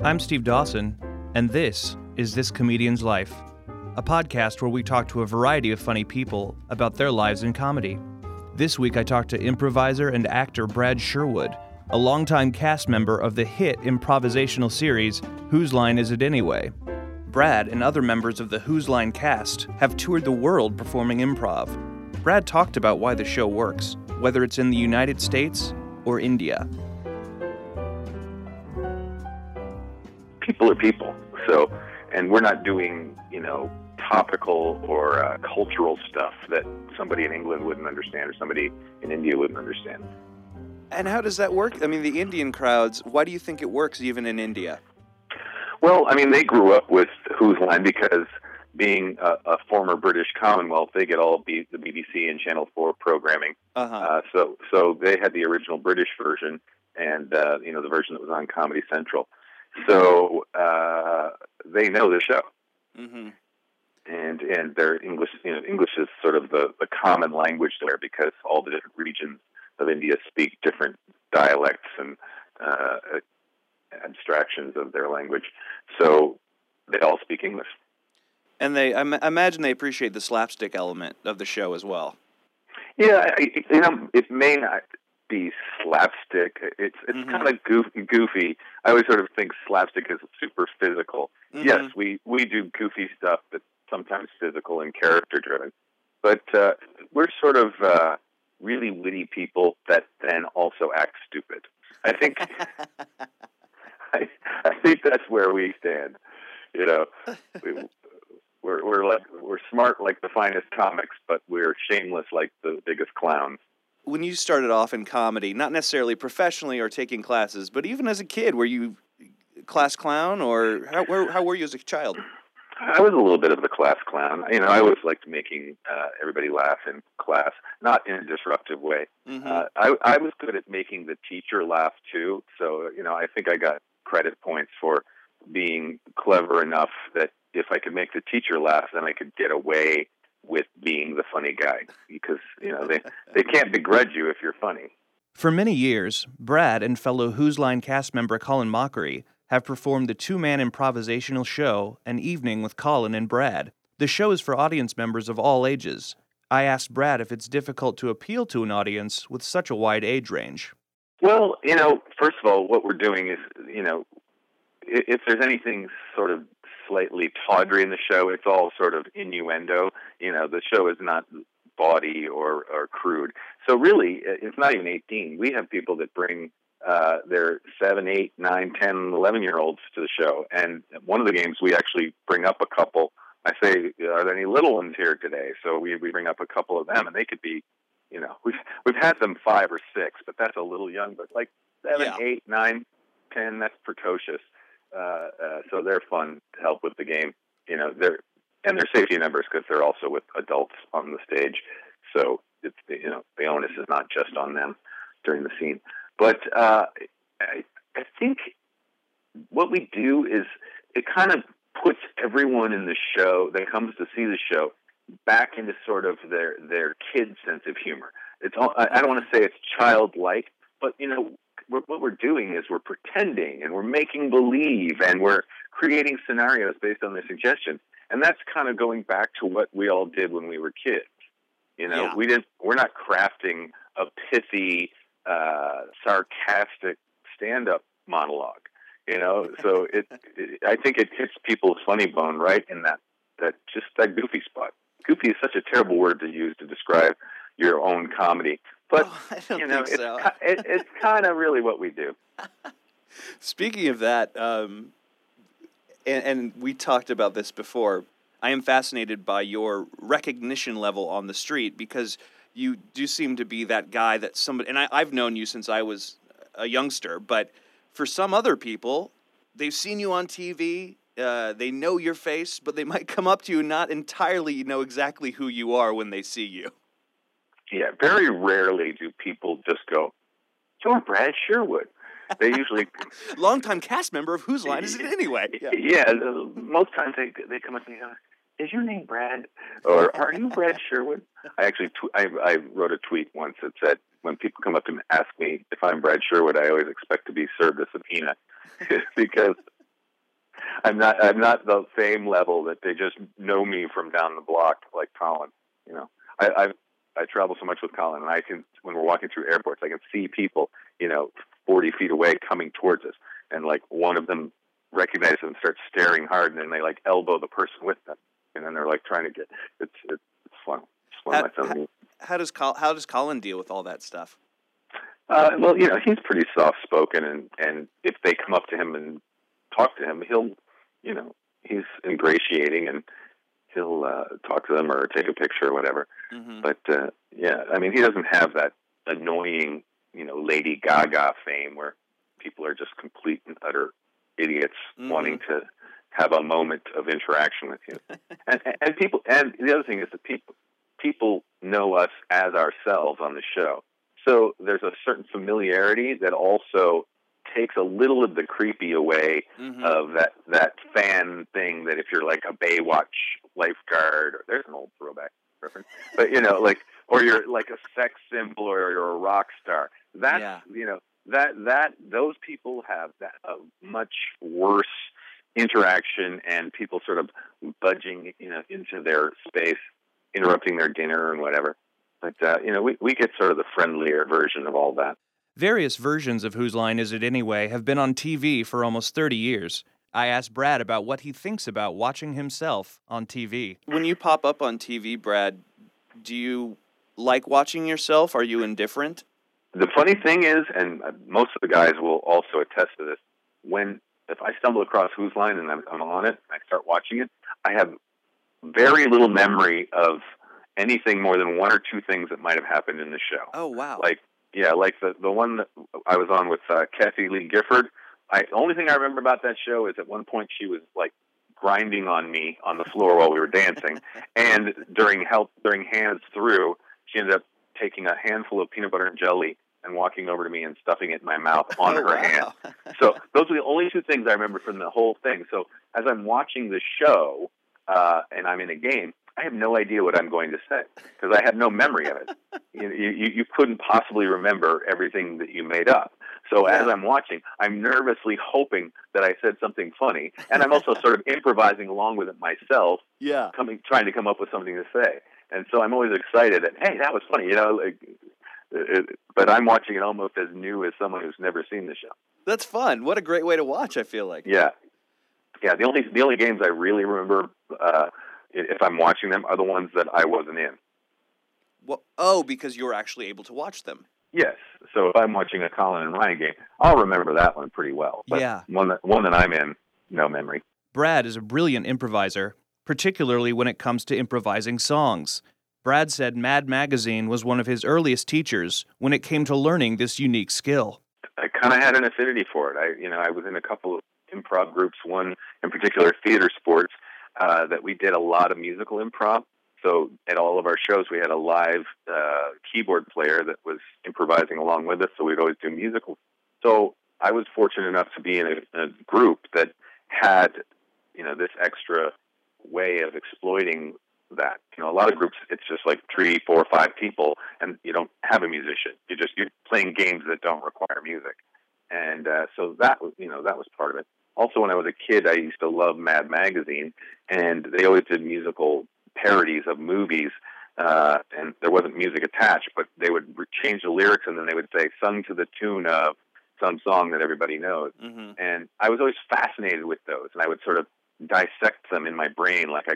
I'm Steve Dawson, and this is This Comedian's Life, a podcast where we talk to a variety of funny people about their lives in comedy. This week I talked to improviser and actor Brad Sherwood, a longtime cast member of the hit improvisational series Whose Line Is It Anyway? Brad and other members of the Whose Line cast have toured the world performing improv. Brad talked about why the show works, whether it's in the United States or India. People are people. So, and we're not doing, topical or cultural stuff that somebody in England wouldn't understand or somebody in India wouldn't understand. And how does that work? I mean, the Indian crowds, why do you think it works even in India? Well, they grew up with Whose Line because being a former British Commonwealth, they get all the BBC and Channel 4 programming. So they had the original British version and, the version that was on Comedy Central. So they know the show, and their English. English is sort of the common language there because all the different regions of India speak different dialects and abstractions of their language. So they all speak English. And I imagine they appreciate the slapstick element of the show as well. Yeah, it may not be slapstick. It's kind of goofy. I always sort of think slapstick is super physical. Yes, we do goofy stuff that's sometimes physical and character driven, but we're sort of really witty people that then also act stupid. I think I think that's where we stand. We're smart like the finest comics, but we're shameless like the biggest clowns. When you started off in comedy, not necessarily professionally or taking classes, but even as a kid, were you class clown, or how were you as a child? I was a little bit of a class clown. I always liked making everybody laugh in class, not in a disruptive way. I was good at making the teacher laugh too, so I think I got credit points for being clever enough that if I could make the teacher laugh, then I could get away with being the funny guy, because they can't begrudge you if you're funny. For many years, Brad and fellow Whose Line cast member Colin Mochrie have performed the two-man improvisational show An Evening with Colin and Brad. The show is for audience members of all ages. I asked Brad if it's difficult to appeal to an audience with such a wide age range. Well, first of all, what we're doing is, if there's anything sort of slightly tawdry in the show, it's all sort of innuendo. The show is not bawdy or crude. So really, it's not even 18. We have people that bring their 7, 8, 9, 10, 11-year-olds to the show. And one of the games, we actually bring up a couple. I say, are there any little ones here today? So we bring up a couple of them, and they could be, we've had them 5 or 6, but that's a little young. But like 7, 8, 9, 10, that's precocious. So they're fun to help with the game. They're safety numbers because they're also with adults on the stage. So it's the onus is not just on them during the scene. But I think what we do is it kind of puts everyone in the show that comes to see the show back into sort of their kid sense of humor. It's all, I don't want to say it's childlike, but what we're doing is we're pretending and we're making believe and we're creating scenarios based on their suggestions. And that's kind of going back to what we all did when we were kids. We're not crafting a pithy, sarcastic stand-up monologue, so I think it hits people's funny bone right in that goofy spot. Goofy is such a terrible word to use to describe your own comedy. But, I don't think so. It's kind of really what we do. Speaking of that, and we talked about this before, I am fascinated by your recognition level on the street because you do seem to be that guy that somebody, and I've known you since I was a youngster, but for some other people, they've seen you on TV, they know your face, but they might come up to you and not entirely know exactly who you are when they see you. Yeah, very rarely do people just go, "You're Brad Sherwood." They usually longtime cast member of Whose Line Is It Anyway? Yeah, most times they come up to me and go, "Is your name Brad?" Or "Are you Brad Sherwood?" I actually I wrote a tweet once that said, when people come up to me and ask me if I'm Brad Sherwood, I always expect to be served a subpoena because I'm not the same level that they just know me from down the block like Colin. You know, I travel so much with Colin, and I can, when we're walking through airports, I can see people, 40 feet away coming towards us, and like one of them recognizes and starts staring hard, and then they like elbow the person with them, and then they're like trying to get. It's fun. It's fun. How does Colin deal with all that stuff? Well, he's pretty soft spoken, and if they come up to him and talk to him, he'll, he's ingratiating, and he'll talk to them or take a picture or whatever. Mm-hmm. But he doesn't have that annoying, Lady Gaga fame where people are just complete and utter idiots wanting to have a moment of interaction with you. and people, and the other thing is that people know us as ourselves on the show. So there's a certain familiarity that also takes a little of the creepy away of that fan thing that if you're like a Baywatch lifeguard, or there's an old throwback reference, but or you're like a sex symbol or you're a rock star. That's, that those people have that much worse interaction and people sort of budging, into their space, interrupting their dinner and whatever. But, we get sort of the friendlier version of all that. Various versions of Whose Line Is It Anyway have been on TV for almost 30 years. I asked Brad about what he thinks about watching himself on TV. When you pop up on TV, Brad, do you like watching yourself? Are you indifferent? The funny thing is, and most of the guys will also attest to this, if I stumble across Whose Line and I'm on it, and I start watching it, I have very little memory of anything more than one or two things that might have happened in the show. Oh, wow. Like the one that I was on with Kathy Lee Gifford. The only thing I remember about that show is at one point she was like grinding on me on the floor while we were dancing, and during Hands Through, she ended up taking a handful of peanut butter and jelly and walking over to me and stuffing it in my mouth on her hand. So those are the only two things I remember from the whole thing. So as I'm watching the show and I'm in a game, I have no idea what I'm going to say because I have no memory of it. You couldn't possibly remember everything that you made up. So as I'm watching, I'm nervously hoping that I said something funny, and I'm also sort of improvising along with it myself. Yeah, trying to come up with something to say. And so I'm always excited that, hey, that was funny, but I'm watching it almost as new as someone who's never seen the show. That's fun. What a great way to watch, I feel like. Yeah. The only games I really remember, if I'm watching them, are the ones that I wasn't in. Well, because you were actually able to watch them. Yes. So if I'm watching a Colin and Ryan game, I'll remember that one pretty well. But one that I'm in, no memory. Brad is a brilliant improviser, particularly when it comes to improvising songs. Brad said Mad Magazine was one of his earliest teachers when it came to learning this unique skill. I kind of had an affinity for it. I was in a couple of improv groups, one in particular, Theater Sports, that we did a lot of musical improv. So at all of our shows, we had a live keyboard player that was improvising along with us, so we'd always do musicals. So I was fortunate enough to be in a group that had, this extra way of exploiting that. A lot of groups, it's just like 3, 4, 5 people, and you don't have a musician. You're playing games that don't require music. And so that was part of it. Also, when I was a kid, I used to love Mad Magazine, and they always did musical parodies of movies, and there wasn't music attached, but they would change the lyrics, and then they would say, sung to the tune of some song that everybody knows. Mm-hmm. And I was always fascinated with those, and I would sort of dissect them in my brain like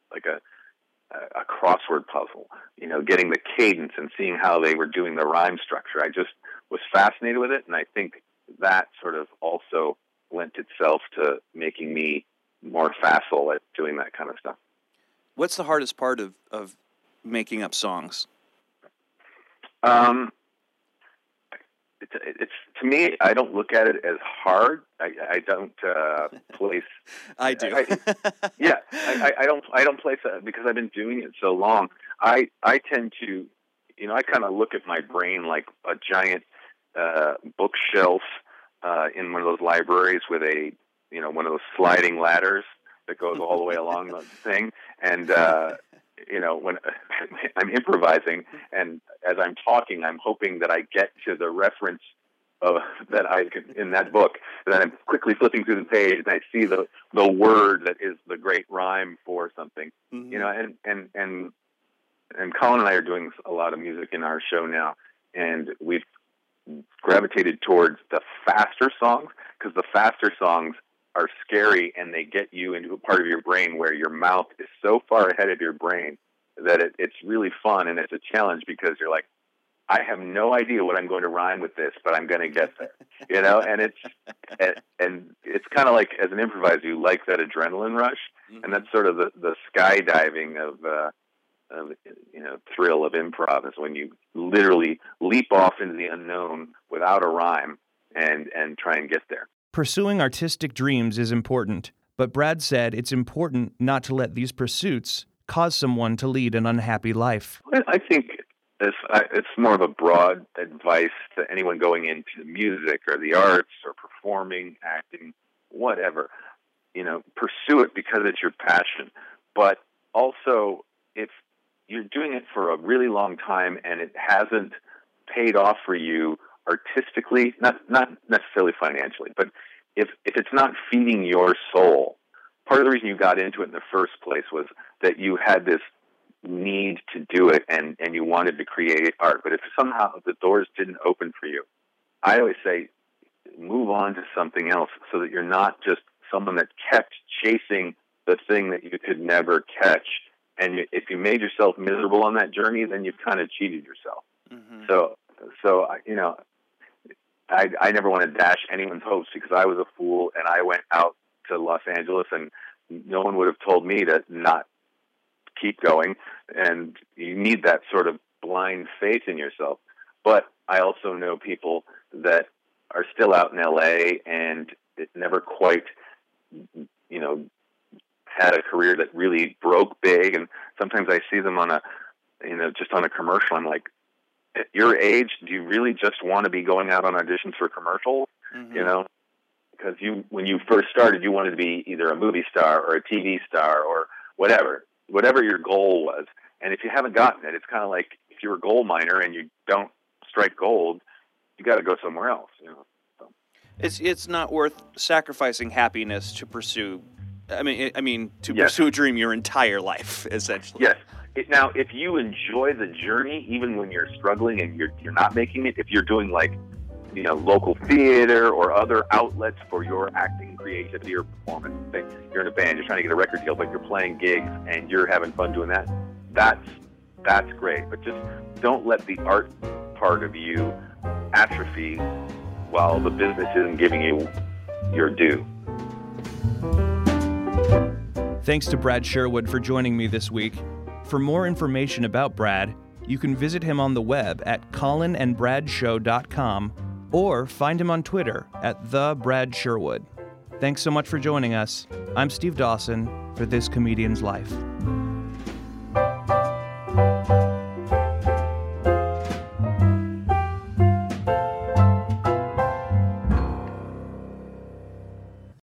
a crossword puzzle, getting the cadence and seeing how they were doing the rhyme structure. I just was fascinated with it, and I think that sort of also lent itself to making me more facile at doing that kind of stuff. What's the hardest part of making up songs? It's to me, I don't look at it as hard. I don't place. I do. I don't place that because I've been doing it so long. I tend to, I kind of look at my brain like a giant bookshelf in one of those libraries with one of those sliding ladders that goes all the way along the thing. And, when I'm improvising and as I'm talking, I'm hoping that I get to the reference that I could in that book. And then I'm quickly flipping through the page, and I see the word that is the great rhyme for something. Mm-hmm. You know, and Colin and I are doing a lot of music in our show now, and we've gravitated towards the faster songs, because the faster songs are scary and they get you into a part of your brain where your mouth is so far ahead of your brain that it's really fun, and it's a challenge because you're like, I have no idea what I'm going to rhyme with this, but I'm going to get there, you know. And it's kind of like, as an improviser, you like that adrenaline rush, Mm-hmm. and that's sort of the skydiving of you know, thrill of improv, is when you literally leap off into the unknown without a rhyme and try and get there. Pursuing artistic dreams is important, but Brad said it's important not to let these pursuits cause someone to lead an unhappy life. I think it's more of a broad advice to anyone going into music or the arts or performing, acting, whatever. You know, pursue it because it's your passion. But also, if you're doing it for a really long time and it hasn't paid off for you artistically, not necessarily financially, but if it's not feeding your soul, part of the reason you got into it in the first place was that you had this need to do it and you wanted to create art. But if somehow the doors didn't open for you, I always say move on to something else, so that you're not just someone that kept chasing the thing that you could never catch. And if you made yourself miserable on that journey, then you've kind of cheated yourself. Mm-hmm. So you know, I never want to dash anyone's hopes, because I was a fool and I went out to Los Angeles and no one would have told me to not keep going. And you need that sort of blind faith in yourself. But I also know people that are still out in LA and it never quite, you know, had a career that really broke big. And sometimes I see them just on a commercial. I'm like, at your age, do you really just want to be going out on auditions for commercials? Mm-hmm. You know, because when you first started, you wanted to be either a movie star or a TV star or whatever your goal was. And if you haven't gotten it, it's kind of like if you're a gold miner and you don't strike gold, you got to go somewhere else. You know, so. It's not worth sacrificing happiness to pursue. I mean, to Yes. pursue a dream your entire life, essentially. Yes. Now, if you enjoy the journey, even when you're struggling and you're not making it, if you're doing like, you know, local theater or other outlets for your acting, creativity, or performance, say you're in a band, you're trying to get a record deal, but you're playing gigs and you're having fun doing that, that's great. But just don't let the art part of you atrophy while the business isn't giving you your due. Thanks to Brad Sherwood for joining me this week. For more information about Brad, you can visit him on the web at colinandbradshow.com or find him on Twitter at @TheBradSherwood. Thanks so much for joining us. I'm Steve Dawson for This Comedian's Life.